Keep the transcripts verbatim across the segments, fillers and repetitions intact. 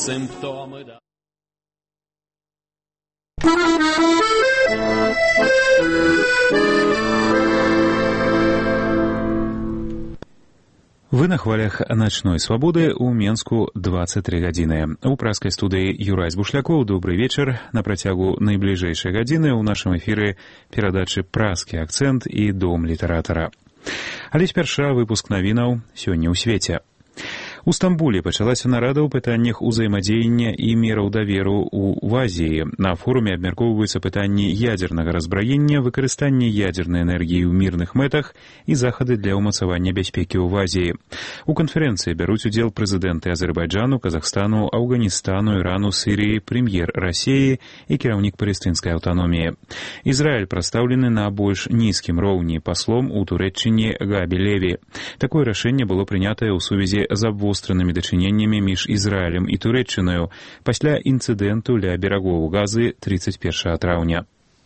симптоми. Вы на хвалях «Ночной свободы» у Менску двадцать три гадзіны. У праскай студыі Юрай Збушлякоў. Добрый вечар. На працягу найбліжэйшай гадзіны ў нашым эфіры перадачы «Праскі акцэнт» і «Дом літаратара». Але спярша выпуск навінаў сёння ў свеце. У Стамбуле пачалася нарада ў пытаннях узаемадзеяння і мераў даверу ў Азіі. На форуме абмяркоўваюцца пытанні ядзернага разбраення, выкарыстання ядзернай энергіі ў мірных мэтах і захады для ўмацавання бяспекі ў Азіі. У канферэнцыі бяруць удзел прэзідэнты Азербайджану, Казахстану, Афганістану, Ірану, Сірыі, прэм'ер Расіі і кіраўнік палестынскай аўтаноміі. Ізраіль прадстаўлены на больш нізкім роўні паслом у Турэччыне Габі Леві. Такое рашэнне было прынятае ў сувязі з абвостранымі дачыненнямі між Ізраілем і Турэччынаю пасля інцыдэнту ля берагоў Газы тридцать первого траўня.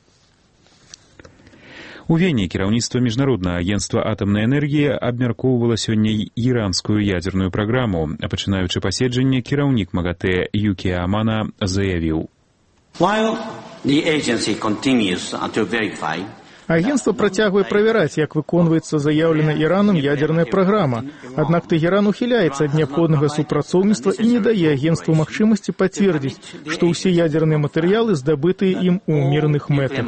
У Вене кіраўніцтва міжнароднага агенцтва атамнай энергіі абмяркоўвала сёння іранскую ядзерную праграму. А пачынаючы паседжанне, кіраўнік МАГАТЭ Юкія Амана заявіў: While the agency continues to verify Агентство працягвае правяраць, як выконваецца заяўлена Іранам ядерная праграма. Аднак Тэгеран ухіляецца ад неабходнага супрацоўніцтва і не дае агентству магчымасці пацвердзіць, што ўсе ядерныя матэрыялы здабытыя ім у мірных мэтах.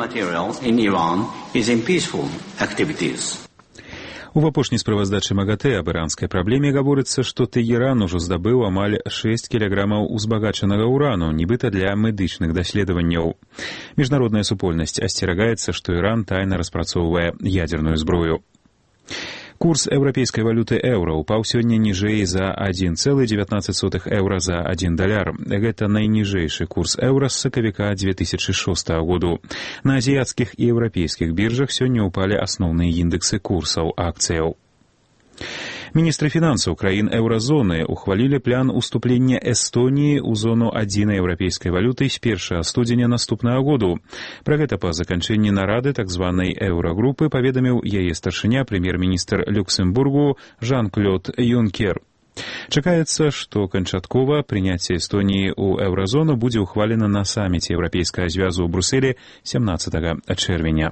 У апошняй справаздачы МАГАТЭ аб іранскай праблеме гаворыцца, што Тэгеран ужо здабыў амаль шэсць кілаграмаў узбагачанага ўрану, нібыта для медычных даследаванняў. Міжнародная супольнасць асцерагаецца, што Іран тайна распрацоўвае ядерную зброю. Курс еўрапейскай валюты еўра упаў сёння ніжэй за адзін цэлых дзевятнаццаць сотых еўра за адзін даляр. Гэта найніжэйшы курс еўра з сакавіка две тысячы шостага году. На азіяцкіх і еўрапейскіх біржах сёння ўпалі асноўныя індэксы курсаў акцыяў. Міністры фінансаў краін еўразоны ухвалілі план уступлення Эстоніі ў зону адзінай еўрапейскай валюты з першага студзеня наступнага году. Пра гэта па заканчэнні нарады так званай еўрагрупы паведаміў яе старшыня прэм'ер-міністр Люксембургу Жан-Клод Юнкер. Чакаецца, што канчаткова прыняцце Эстоніі ў еўразону будзе ўхвалена на саміце еўрапейскага звязу ў Брусэлі сямнаццатага чэрвеня.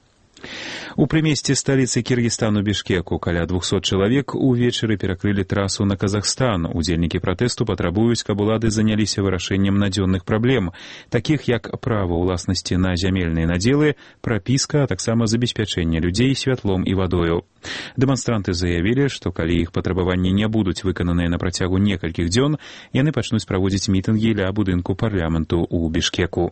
У прымесці сталіцы Кіргізстану Бішкеку каля двухсот чалавек увечары перакрылі трасу на Казахстан. Удзельнікі пратэсту патрабуюць, каб улады заняліся вырашэннем надзённых праблем, такіх як права ўласнасці на зямельныя надзелы, прапіска, а таксама забеспячэнне людзей святлом і вадою. Дэманстранты заявілі, што калі іх патрабаванні не будуць выкананыя на працягу некалькіх дзён, яны пачнуць праводзіць мітынгі ля будынку парламенту ў Бішкеку.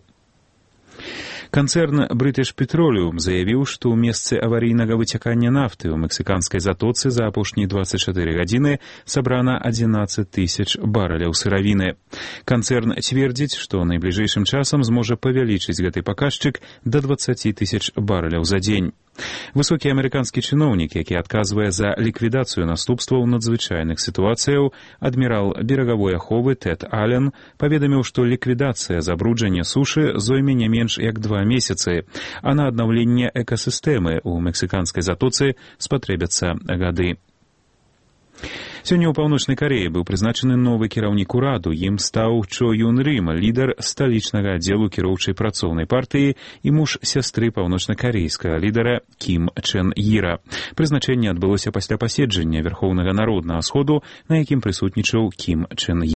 Канцэрн British Petroleum заявіў, што ў месцы аварыйнага выцякання нафты ў мексіканскай затоцы за апошнія дваццаць чатыры гадзіны сабрана адзінаццаць тысяч барэляў сыравіны. Канцэрн цвердзіць, што найбліжэйшым часам зможа павялічыць гэты паказчык да дваццаць тысяч барэляў за дзень. Высокі амерыканскі чыноўнік, які адказвае за ліквідацыю наступстваў надзвычайных сітуацыяў, адмірал берагавой аховы Тэд Ален, паведаміў, што ліквідацыя забруджання сушы зойме не менш як два месяцы, а на аднаўленне экасістэмы ў мексіканскай затоцы спатрэбяцца гады. Сёння ў Паўночнай Карэі быў прызначаны новы кіраўнік ураду. Ім стаў Чо Юн Рым, лідар сталічнага аддзелу кіроўчай працоўнай партыі і муж сястры паўночнакарэйскага лідара Кім Чэн Іра. Прызначэнне адбылося пасля паседжання Верхоўнага народнага сходу, на якім прысутнічаў Кім Чэн Ір.